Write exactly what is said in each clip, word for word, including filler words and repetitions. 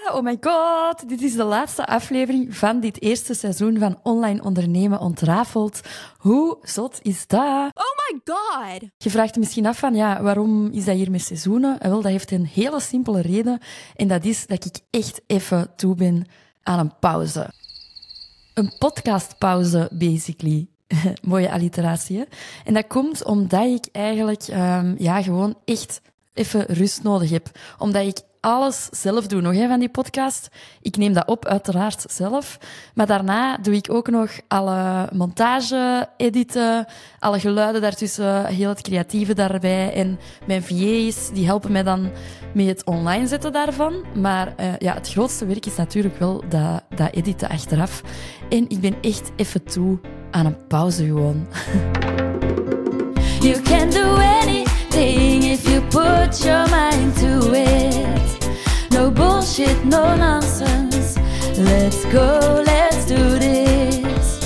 oh my god. Dit is de laatste aflevering van dit eerste seizoen van Online Ondernemen Ontrafeld. Hoe zot is dat? Oh my god. Je vraagt je misschien af van, ja, waarom is dat hier met seizoenen? En wel, dat heeft een hele simpele reden. En dat is dat ik echt even toe ben aan een pauze. Een podcastpauze, basically. Mooie alliteratie, hè? En dat komt omdat ik eigenlijk um, ja, gewoon echt even rust nodig heb. Omdat ik alles zelf doe nog hè, van die podcast. Ik neem dat op, uiteraard zelf. Maar daarna doe ik ook nog alle montage, editen, alle geluiden daartussen, heel het creatieve daarbij. En mijn V A's, die helpen mij dan met het online zetten daarvan. Maar uh, ja, het grootste werk is natuurlijk wel dat, dat editen achteraf. En ik ben echt even toe aan een pauze gewoon. You can do anything if you put your mind to it. No bullshit, no nonsense. Let's go, let's do this.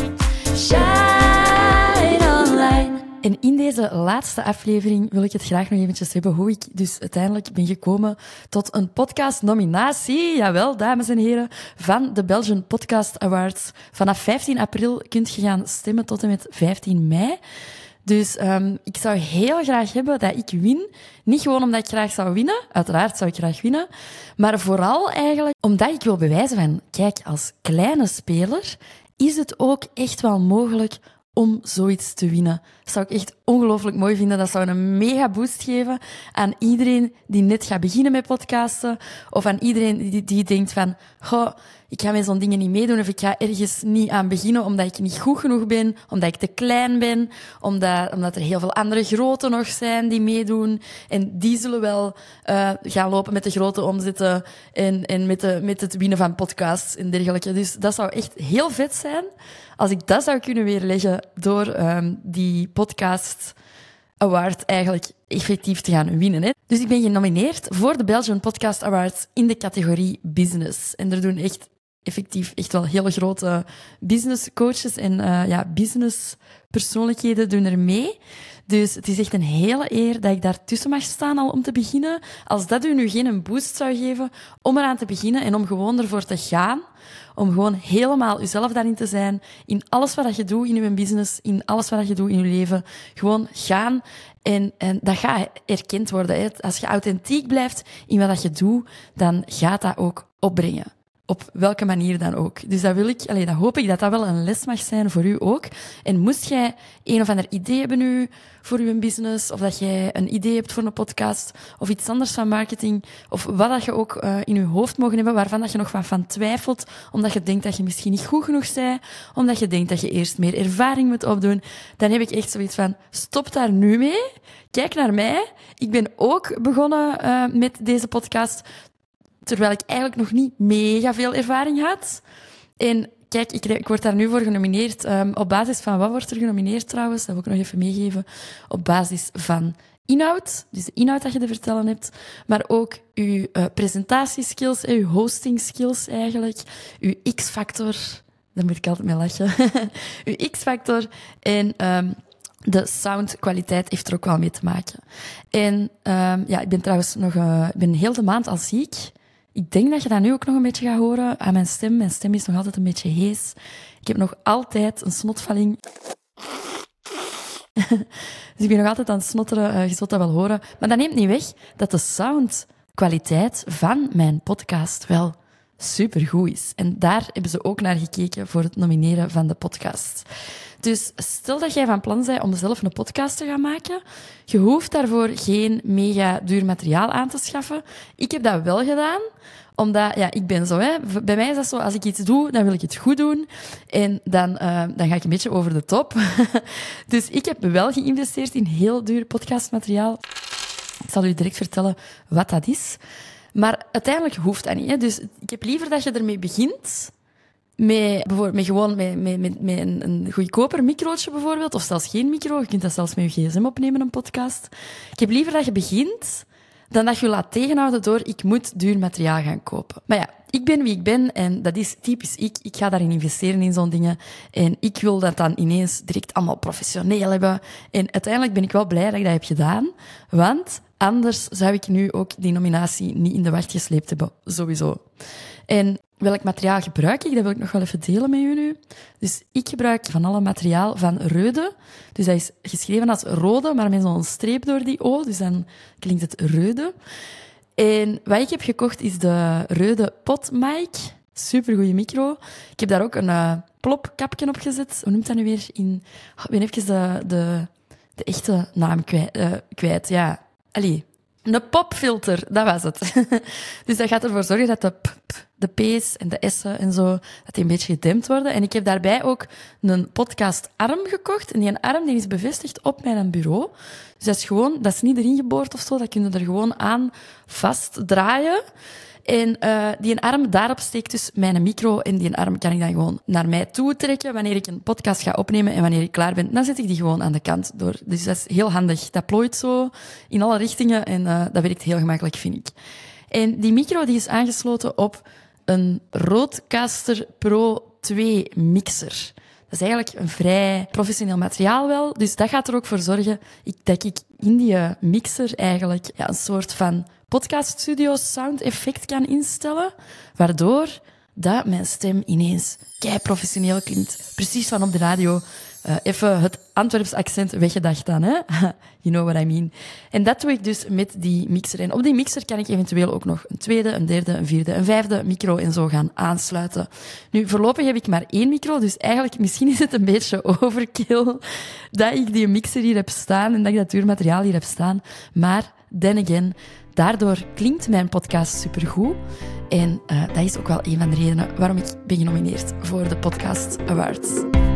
Shine online. En in deze laatste aflevering wil ik het graag nog eventjes hebben hoe ik dus uiteindelijk ben gekomen tot een podcast-nominatie. Jawel, dames en heren, van de Belgian Podcast Awards. Vanaf vijftien april kunt je gaan stemmen tot en met vijftien mei. Dus um, ik zou heel graag hebben dat ik win. Niet gewoon omdat ik graag zou winnen. Uiteraard zou ik graag winnen. Maar vooral eigenlijk omdat ik wil bewijzen van, kijk, als kleine speler is het ook echt wel mogelijk om zoiets te winnen. Dat zou ik echt ongelooflijk mooi vinden. Dat zou een mega boost geven aan iedereen die net gaat beginnen met podcasten. Of aan iedereen die, die denkt van, goh, ik ga met zo'n dingen niet meedoen. Of ik ga ergens niet aan beginnen omdat ik niet goed genoeg ben. Omdat ik te klein ben. Omdat, omdat er heel veel andere grote nog zijn die meedoen. En die zullen wel uh, gaan lopen met de grote omzetten. En, en met, de, met het winnen van podcasts en dergelijke. Dus dat zou echt heel vet zijn als ik dat zou kunnen weerleggen door um, die podcast award eigenlijk effectief te gaan winnen. Hè. Dus ik ben genomineerd voor de Belgian Podcast Awards in de categorie business. En er doen echt effectief echt wel hele grote business coaches en uh, ja, business persoonlijkheden doen er mee. Dus het is echt een hele eer dat ik daartussen mag staan al om te beginnen. Als dat u nu geen boost zou geven om eraan te beginnen en om gewoon ervoor te gaan, om gewoon helemaal uzelf daarin te zijn, in alles wat je doet in je business, in alles wat je doet in je leven, gewoon gaan. En, en dat gaat erkend worden. Hè. Als je authentiek blijft in wat je doet, dan gaat dat ook opbrengen. Op welke manier dan ook. Dus dat wil ik, allee, dat hoop ik dat dat wel een les mag zijn voor u ook. En moest jij een of ander idee hebben nu voor uw business, of dat jij een idee hebt voor een podcast, of iets anders van marketing, of wat dat je ook uh, in je hoofd mogen hebben, waarvan dat je nog wat van twijfelt, omdat je denkt dat je misschien niet goed genoeg bent, omdat je denkt dat je eerst meer ervaring moet opdoen, dan heb ik echt zoiets van, stop daar nu mee. Kijk naar mij. Ik ben ook begonnen uh, met deze podcast, terwijl ik eigenlijk nog niet mega veel ervaring had. En kijk, ik, ik word daar nu voor genomineerd. Um, op basis van wat wordt er genomineerd trouwens? Dat wil ik nog even meegeven. Op basis van inhoud, dus de inhoud dat je te vertellen hebt, maar ook uw uh, presentatieskills, uw hosting skills eigenlijk, uw X-factor, daar moet ik altijd mee lachen, uw X-factor en um, de soundkwaliteit heeft er ook wel mee te maken. En um, ja, ik ben trouwens nog uh, ik ben heel de maand al ziek. Ik denk dat je dat nu ook nog een beetje gaat horen aan mijn stem. Mijn stem is nog altijd een beetje hees. Ik heb nog altijd een snotvalling. Dus ik ben nog altijd aan het snotteren. Uh, je zult dat wel horen. Maar dat neemt niet weg dat de soundkwaliteit van mijn podcast wel supergoed is. En daar hebben ze ook naar gekeken voor het nomineren van de podcast. Dus stel dat jij van plan bent om zelf een podcast te gaan maken, je hoeft daarvoor geen mega duur materiaal aan te schaffen. Ik heb dat wel gedaan, omdat, ja, ik ben zo, hè. Bij mij is dat zo, als ik iets doe, dan wil ik het goed doen. En dan, uh, dan ga ik een beetje over de top. Dus ik heb wel geïnvesteerd in heel duur podcastmateriaal. Ik zal u direct vertellen wat dat is. Maar uiteindelijk hoeft dat niet, hè. Dus ik heb liever dat je ermee begint, met, bijvoorbeeld, met gewoon met, met, met, met een, een goedkoper microotje bijvoorbeeld, of zelfs geen micro. Je kunt dat zelfs met je gsm opnemen, een podcast. Ik heb liever dat je begint, dan dat je je laat tegenhouden door ik moet duur materiaal gaan kopen. Maar ja, ik ben wie ik ben en dat is typisch ik. Ik ga daarin investeren in zo'n dingen. En ik wil dat dan ineens direct allemaal professioneel hebben. En uiteindelijk ben ik wel blij dat ik dat heb gedaan. Want Anders zou ik nu ook die nominatie niet in de wacht gesleept hebben, sowieso. En welk materiaal gebruik ik? Dat wil ik nog wel even delen met u nu. Dus ik gebruik van alle materiaal van Reude. Dus dat is geschreven als rode, maar met zo'n streep door die O. Dus dan klinkt het Reude. En wat ik heb gekocht is de Reude PodMic. Supergoeie micro. Ik heb daar ook een uh, plopkapje op gezet. Hoe noemt dat nu weer? In... Oh, ik ben even de, de, de echte naam kwijt. Uh, kwijt ja. Allee. Een popfilter, dat was het. Dus dat gaat ervoor zorgen dat de p, p, de p's en de s'en en zo, dat die een beetje gedempt worden. En ik heb daarbij ook een podcastarm gekocht. En die arm die is bevestigd op mijn bureau. Dus dat is gewoon, dat is niet erin geboord of zo, dat kun je er gewoon aan vastdraaien. En uh, die arm, daarop steekt dus mijn micro. En die arm kan ik dan gewoon naar mij toe trekken wanneer ik een podcast ga opnemen. En wanneer ik klaar ben, dan zet ik die gewoon aan de kant door. Dus dat is heel handig. Dat plooit zo in alle richtingen en uh, dat werkt heel gemakkelijk, vind ik. En die micro die is aangesloten op een Rodecaster Pro twee mixer. Dat is eigenlijk een vrij professioneel materiaal wel. Dus dat gaat er ook voor zorgen dat ik in die mixer eigenlijk ja, een soort van podcaststudio sound effect kan instellen, waardoor dat mijn stem ineens kei professioneel klinkt. Precies van op de radio. Uh, even het Antwerps accent weggedacht dan, hè? You know what I mean. En dat doe ik dus met die mixer. En op die mixer kan ik eventueel ook nog een tweede, een derde, een vierde, een vijfde micro en zo gaan aansluiten. Nu, voorlopig heb ik maar één micro, dus eigenlijk misschien is het een beetje overkill dat ik die mixer hier heb staan en dat ik dat duur materiaal hier heb staan. Maar, then again, daardoor klinkt mijn podcast supergoed. En uh, dat is ook wel een van de redenen waarom ik ben genomineerd voor de Podcast Awards.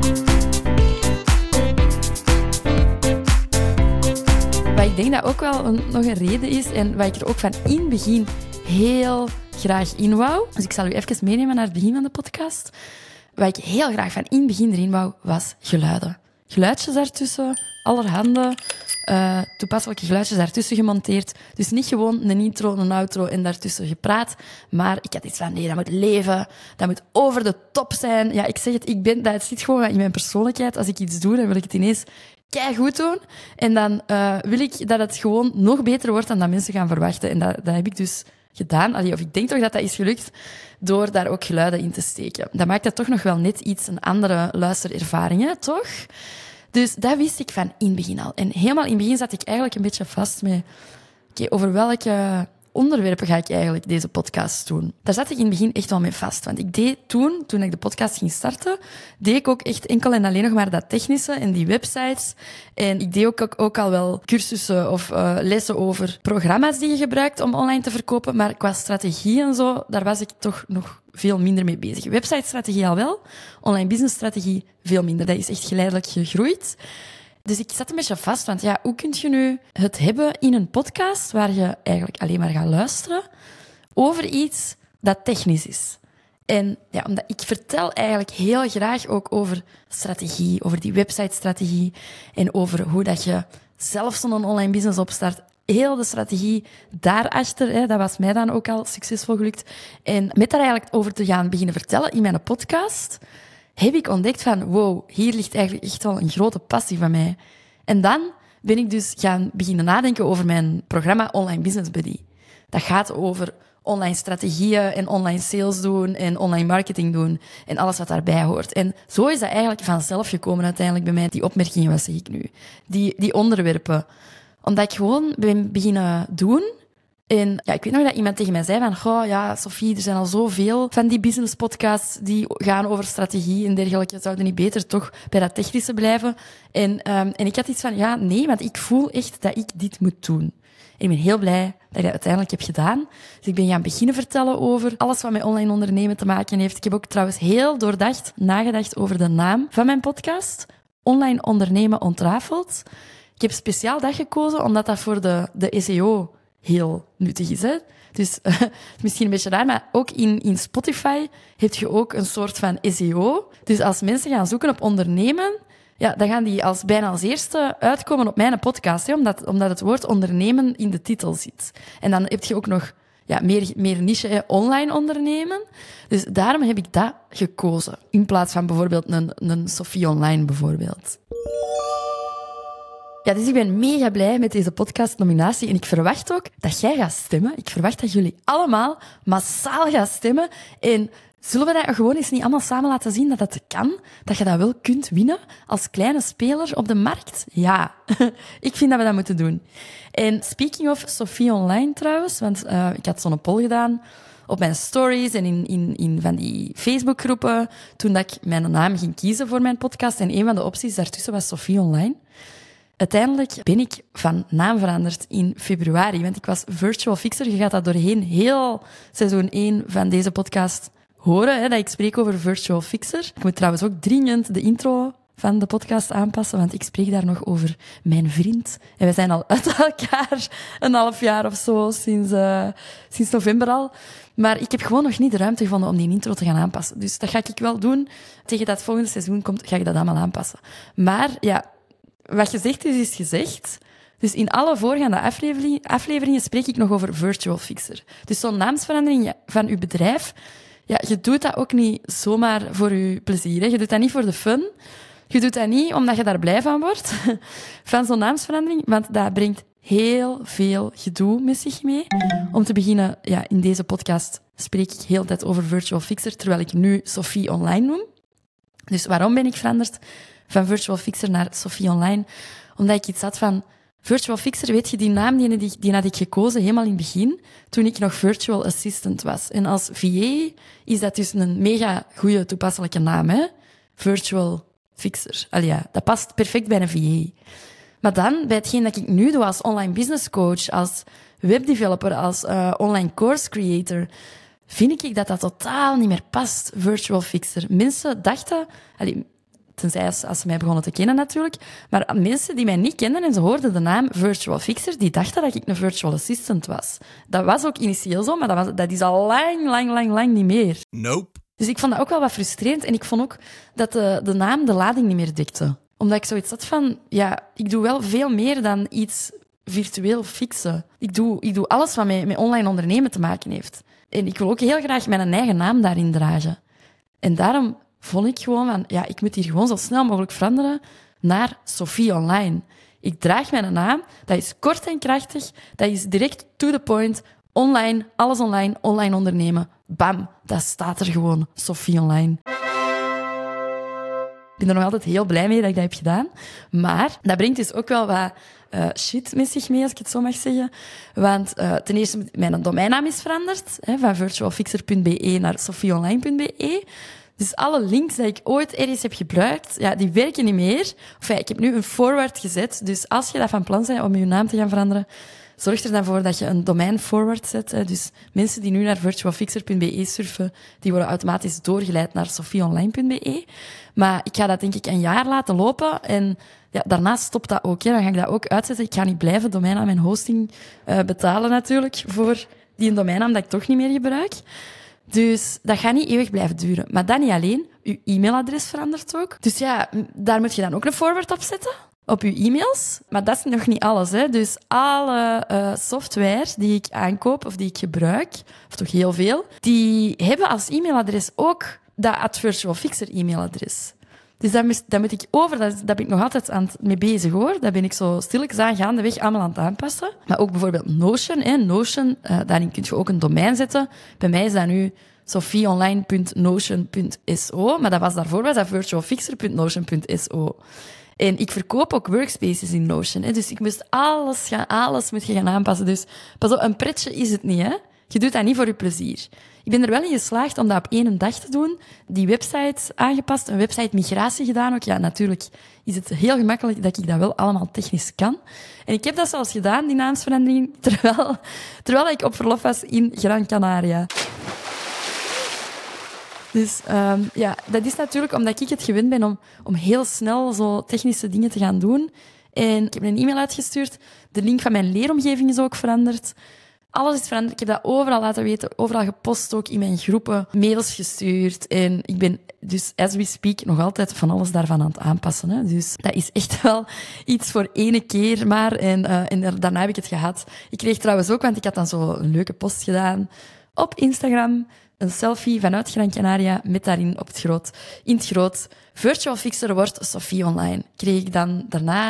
Wat ik denk dat ook wel een, nog een reden is en wat ik er ook van in het begin heel graag in wou. Dus ik zal u even meenemen naar het begin van de podcast. Wat ik heel graag van in het begin erin wou, was geluiden. Geluidjes daartussen, allerhande, uh, toepasselijke geluidjes daartussen gemonteerd. Dus niet gewoon een intro, een outro en daartussen gepraat. Maar ik had iets van, nee, dat moet leven, dat moet over de top zijn. Ja, ik zeg het, ik ben, dat zit gewoon in mijn persoonlijkheid. Als ik iets doe, dan wil ik het ineens keigoed doen. En dan uh, wil ik dat het gewoon nog beter wordt dan dat mensen gaan verwachten. En dat, dat heb ik dus gedaan. Allee, of ik denk toch dat dat is gelukt door daar ook geluiden in te steken. Dat maakt dat toch nog wel net iets een andere luisterervaring, hè, toch? Dus dat wist ik van in het begin al. En helemaal in het begin zat ik eigenlijk een beetje vast met okay, over welke onderwerpen ga ik eigenlijk deze podcast doen. Daar zat ik in het begin echt wel mee vast. Want ik deed toen, toen ik de podcast ging starten, deed ik ook echt enkel en alleen nog maar dat technische en die websites. En ik deed ook, ook, ook al wel cursussen of uh, lessen over programma's die je gebruikt om online te verkopen. Maar qua strategie en zo, daar was ik toch nog veel minder mee bezig. Website-strategie al wel, online business-strategie veel minder. Dat is echt geleidelijk gegroeid. Dus ik zat een beetje vast, want ja, hoe kun je nu het hebben in een podcast waar je eigenlijk alleen maar gaat luisteren over iets dat technisch is? En ja, omdat ik vertel eigenlijk heel graag ook over strategie, over die website-strategie en over hoe dat je zelf zo'n online business opstart. Heel de strategie daarachter, hè, dat was mij dan ook al succesvol gelukt. En met daar eigenlijk over te gaan beginnen vertellen in mijn podcast, heb ik ontdekt van, wow, hier ligt eigenlijk echt wel een grote passie van mij. En dan ben ik dus gaan beginnen nadenken over mijn programma Online Business Buddy. Dat gaat over online strategieën en online sales doen en online marketing doen en alles wat daarbij hoort. En zo is dat eigenlijk vanzelf gekomen uiteindelijk bij mij. Die opmerkingen, wat zeg ik nu? Die, die onderwerpen. Omdat ik gewoon ben beginnen doen. En ja, ik weet nog dat iemand tegen mij zei van, goh, ja, Sophie, er zijn al zoveel van die business podcasts die gaan over strategie en dergelijke. Zouden niet beter toch bij dat technische blijven? En, um, en ik had iets van, ja, nee, want ik voel echt dat ik dit moet doen. En ik ben heel blij dat ik dat uiteindelijk heb gedaan. Dus ik ben gaan beginnen vertellen over alles wat met online ondernemen te maken heeft. Ik heb ook trouwens heel doordacht nagedacht over de naam van mijn podcast. Online ondernemen ontrafeld. Ik heb speciaal dat gekozen, omdat dat voor de, de S E O heel nuttig is. Hè? Dus uh, misschien een beetje raar, maar ook in, in Spotify heb je ook een soort van S E O. Dus als mensen gaan zoeken op ondernemen, ja, dan gaan die als bijna als eerste uitkomen op mijn podcast, hè, omdat, omdat het woord ondernemen in de titel zit. En dan heb je ook nog ja, meer, meer niche, hè, online ondernemen. Dus daarom heb ik dat gekozen, in plaats van bijvoorbeeld een, een Sophie Online bijvoorbeeld. Ja, dus ik ben mega blij met deze podcastnominatie en ik verwacht ook dat jij gaat stemmen. Ik verwacht dat jullie allemaal massaal gaan stemmen. En zullen we dat gewoon eens niet allemaal samen laten zien dat dat kan? Dat je dat wel kunt winnen als kleine speler op de markt? Ja, ik vind dat we dat moeten doen. En speaking of Sophie Online trouwens, want uh, ik had zo'n poll gedaan op mijn stories en in, in, in van die Facebookgroepen toen dat ik mijn naam ging kiezen voor mijn podcast. En een van de opties daartussen was Sophie Online. Uiteindelijk ben ik van naam veranderd in februari, want ik was Virtual Fixer. Je gaat dat doorheen heel seizoen één van deze podcast horen, hè, dat ik spreek over Virtual Fixer. Ik moet trouwens ook dringend de intro van de podcast aanpassen, want ik spreek daar nog over mijn vriend. En we zijn al uit elkaar een half jaar of zo, sinds, uh, sinds november al. Maar ik heb gewoon nog niet de ruimte gevonden om die intro te gaan aanpassen. Dus dat ga ik wel doen. Tegen dat het volgende seizoen komt, ga ik dat allemaal aanpassen. Maar ja, wat gezegd is, is gezegd. Dus in alle voorgaande afleveringen, afleveringen spreek ik nog over Virtual Fixer. Dus zo'n naamsverandering van uw bedrijf, ja, je doet dat ook niet zomaar voor je plezier. Hè. Je doet dat niet voor de fun. Je doet dat niet omdat je daar blij van wordt, van zo'n naamsverandering, want dat brengt heel veel gedoe met zich mee. Om te beginnen, ja, in deze podcast spreek ik heel de tijd over Virtual Fixer, terwijl ik nu Sophie Online noem. Dus waarom ben ik veranderd van Virtual Fixer naar Sophie Online? Omdat ik iets had van Virtual Fixer, weet je, die naam die, die, die had ik gekozen helemaal in het begin, toen ik nog Virtual Assistant was. En als V A is dat dus een mega goede toepasselijke naam, hè? Virtual Fixer. Allee, ja, dat past perfect bij een V A. Maar dan, bij hetgeen dat ik nu doe als online business coach, als webdeveloper, als uh, online course creator, vind ik dat dat totaal niet meer past, Virtual Fixer. Mensen dachten, allee, tenzij als, als ze mij begonnen te kennen natuurlijk, maar mensen die mij niet kenden en ze hoorden de naam Virtual Fixer, die dachten dat ik een virtual assistant was. Dat was ook initieel zo, maar dat, was, dat is al lang, lang, lang, lang niet meer. Nope. Dus ik vond dat ook wel wat frustrerend en ik vond ook dat de, de naam de lading niet meer dekte. Omdat ik zoiets had van, ja, ik doe wel veel meer dan iets virtueel fixen. Ik doe, ik doe alles wat met, met online ondernemen te maken heeft. En ik wil ook heel graag mijn eigen naam daarin dragen. En daarom vond ik gewoon van, ja, ik moet hier gewoon zo snel mogelijk veranderen naar Sophie Online. Ik draag mijn naam, dat is kort en krachtig, dat is direct to the point, online, alles online, online ondernemen. Bam, dat staat er gewoon, Sophie Online. Ik ben er nog altijd heel blij mee dat ik dat heb gedaan. Maar dat brengt dus ook wel wat uh, shit met zich mee, als ik het zo mag zeggen. Want uh, ten eerste, mijn domeinnaam is veranderd, hè, van virtualfixer punt b e naar sophieonline punt b e. Dus alle links die ik ooit ergens heb gebruikt, ja, die werken niet meer. Of ja, ik heb nu een forward gezet. Dus als je dat van plan bent om je naam te gaan veranderen, zorg er dan voor dat je een domein forward zet. Hè. Dus mensen die nu naar virtualfixer punt b e surfen, die worden automatisch doorgeleid naar sophieonline punt b e. Maar ik ga dat denk ik een jaar laten lopen en ja, daarna stopt dat ook. Hè. Dan ga ik dat ook uitzetten. Ik ga niet blijven domeinnaam en hosting uh, betalen natuurlijk voor die domeinnaam dat ik toch niet meer gebruik. Dus dat gaat niet eeuwig blijven duren. Maar dat niet alleen. Uw e-mailadres verandert ook. Dus ja, daar moet je dan ook een forward op zetten. Op uw e-mails. Maar dat is nog niet alles. Hè. Dus alle uh, software die ik aankoop of die ik gebruik, of toch heel veel, die hebben als e-mailadres ook dat at Virtual Fixer e-mailadres. Dus dat moet, dat moet ik over, dat, dat ben ik nog altijd aan het mee bezig hoor. Dat ben ik zo stilletjes aan gaandeweg allemaal aan het aanpassen. Maar ook bijvoorbeeld Notion. Hè. Notion, uh, daarin kun je ook een domein zetten. Bij mij is dat nu sophieonline punt notion punt s o, maar dat was daarvoor was dat virtualfixer punt notion punt s o. En ik verkoop ook workspaces in Notion. Hè. Dus ik moest alles gaan, alles moet je gaan aanpassen. Dus pas op, een pretje is het niet, hè. Je doet dat niet voor je plezier. Ik ben er wel in geslaagd om dat op één dag te doen. Die website aangepast, een website migratie gedaan ook. Ja, natuurlijk is het heel gemakkelijk dat ik dat wel allemaal technisch kan. En ik heb dat zelfs gedaan, die naamsverandering, terwijl, terwijl ik op verlof was in Gran Canaria. Dus um, ja, dat is natuurlijk omdat ik het gewend ben om, om heel snel zo technische dingen te gaan doen. En ik heb een e-mail uitgestuurd. De link van mijn leeromgeving is ook veranderd. Alles is veranderd. Ik heb dat overal laten weten, overal gepost, ook in mijn groepen, mails gestuurd. En ik ben dus, as we speak, nog altijd van alles daarvan aan het aanpassen. Hè. Dus dat is echt wel iets voor ene keer maar. En, uh, en daarna heb ik het gehad. Ik kreeg trouwens ook, want ik had dan zo een leuke post gedaan op Instagram, een selfie vanuit Gran Canaria met daarin op het groot, in het groot, Virtual Fixer wordt Sophie Online. Kreeg ik dan daarna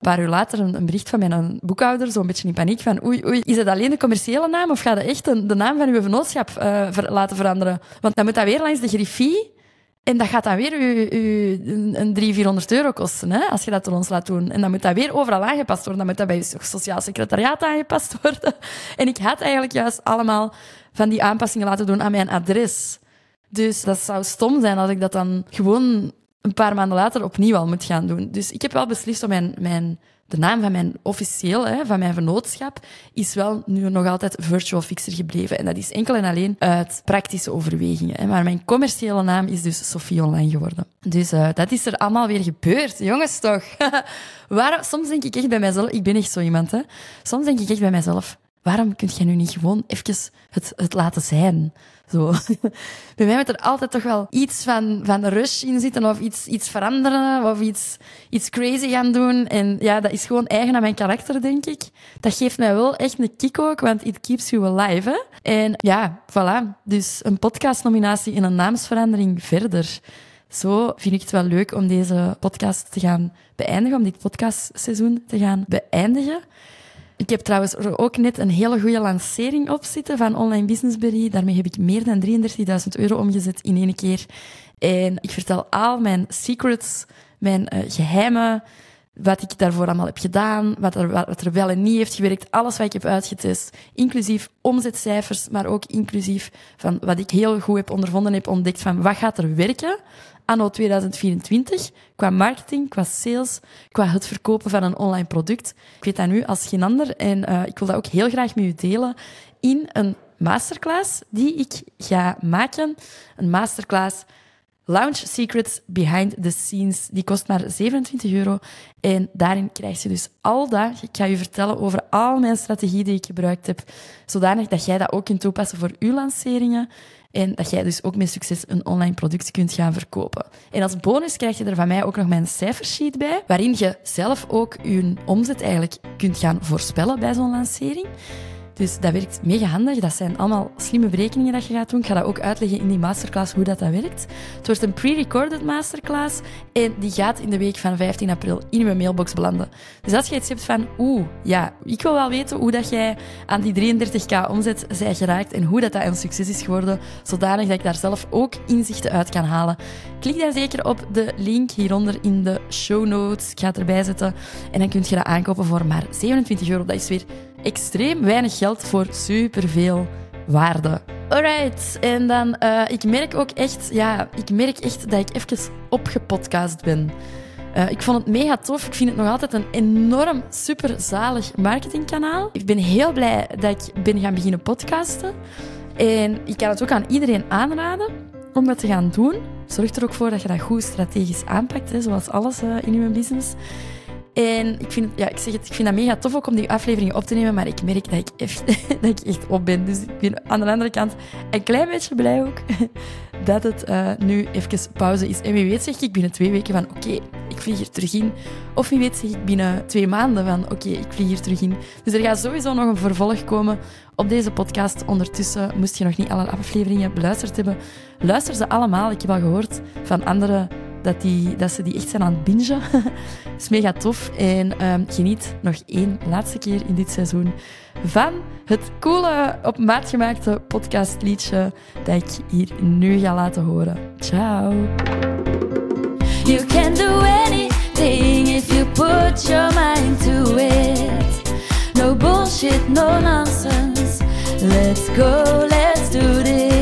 paar uur later een, een bericht van mijn boekhouder, zo'n beetje in paniek, van oei, oei, is het alleen de commerciële naam of gaat het echt de, de naam van uw vennootschap uh, ver, laten veranderen? Want dan moet dat weer langs de griffie en dat gaat dan weer u, u een driehonderd, vierhonderd euro kosten, hè, als je dat door ons laat doen. En dan moet dat weer overal aangepast worden. Dan moet dat bij je sociaal secretariaat aangepast worden. En ik had eigenlijk juist allemaal van die aanpassingen laten doen aan mijn adres. Dus dat zou stom zijn als ik dat dan gewoon een paar maanden later opnieuw al moet gaan doen. Dus ik heb wel beslist om mijn, mijn, de naam van mijn officieel, hè, van mijn vennootschap, is wel nu nog altijd Virtual Fixer gebleven. En dat is enkel en alleen uit praktische overwegingen. Hè. Maar mijn commerciële naam is dus Sophie Online geworden. Dus uh, dat is er allemaal weer gebeurd. Jongens, toch? Waarom, soms denk ik echt bij mijzelf, ik ben echt zo iemand, hè. Soms denk ik echt bij mijzelf, waarom kun jij nu niet gewoon even het, het laten zijn? Zo. Bij mij moet er altijd toch wel iets van, van rush in zitten of iets, iets veranderen of iets, iets crazy gaan doen. En ja, dat is gewoon eigen aan mijn karakter, denk ik. Dat geeft mij wel echt een kick ook, want it keeps you alive. Hè? En ja, voilà. Dus een podcastnominatie en een naamsverandering verder. Zo vind ik het wel leuk om deze podcast te gaan beëindigen, om dit podcastseizoen te gaan beëindigen. Ik heb trouwens er ook net een hele goede lancering op zitten van Online Business Buddy. Daarmee heb ik meer dan drieëndertigduizend euro omgezet in één keer. En ik vertel al mijn secrets, mijn uh, geheimen, wat ik daarvoor allemaal heb gedaan, wat er, wat er wel en niet heeft gewerkt, alles wat ik heb uitgetest, inclusief omzetcijfers, maar ook inclusief van wat ik heel goed heb ondervonden, heb ontdekt van wat gaat er werken anno tweeduizend vierentwintig, qua marketing, qua sales, qua het verkopen van een online product. Ik weet dat nu als geen ander en uh, ik wil dat ook heel graag met u delen in een masterclass die ik ga maken. Een masterclass Launch Secrets Behind the Scenes. Die kost maar zevenentwintig euro. En daarin krijg je dus al dat. Ik ga je vertellen over al mijn strategieën die ik gebruikt heb, zodanig dat jij dat ook kunt toepassen voor uw lanceringen. En dat jij dus ook met succes een online product kunt gaan verkopen. En als bonus krijg je er van mij ook nog mijn cijfersheet bij, waarin je zelf ook je omzet eigenlijk kunt gaan voorspellen bij zo'n lancering. Dus dat werkt mega handig. Dat zijn allemaal slimme berekeningen dat je gaat doen. Ik ga dat ook uitleggen in die masterclass hoe dat, dat werkt. Het wordt een pre-recorded masterclass en die gaat in de week van vijftien april in mijn mailbox belanden. Dus als je iets hebt van, oeh, ja, ik wil wel weten hoe dat jij aan die drieëndertig k omzet zij geraakt en hoe dat, dat een succes is geworden, zodanig dat ik daar zelf ook inzichten uit kan halen. Klik dan zeker op de link hieronder in de show notes. Ik ga het erbij zetten en dan kun je dat aankopen voor maar zevenentwintig euro. Dat is weer extreem weinig geld voor superveel waarde. Alright, en dan, uh, ik merk ook echt, ja, ik merk echt dat ik even opgepodcast ben. Uh, ik vond het mega tof. Ik vind het nog altijd een enorm super zalig marketingkanaal. Ik ben heel blij dat ik ben gaan beginnen podcasten. En ik kan het ook aan iedereen aanraden om dat te gaan doen. Zorg er ook voor dat je dat goed strategisch aanpakt, hè, zoals alles uh, in je business. En ik vind, ja, ik zeg het, ik vind dat mega tof ook om die afleveringen op te nemen, maar ik merk dat ik echt, dat ik echt op ben. Dus ik ben aan de andere kant een klein beetje blij ook dat het uh, nu even pauze is. En wie weet zeg ik binnen twee weken van oké, okay, ik vlieg er terug in. Of wie weet zeg ik binnen twee maanden van oké, okay, ik vlieg er terug in. Dus er gaat sowieso nog een vervolg komen op deze podcast. Ondertussen moest je nog niet alle afleveringen beluisterd hebben. Luister ze allemaal. Ik heb al gehoord van andere dat, die, dat ze die echt zijn aan het bingen. Dat is mega tof. En um, geniet nog één laatste keer in dit seizoen van het coole, op maat gemaakte podcastliedje dat ik hier nu ga laten horen. Ciao. You can do anything if you put your mind to it. No bullshit, no nonsense. Let's go, let's do this.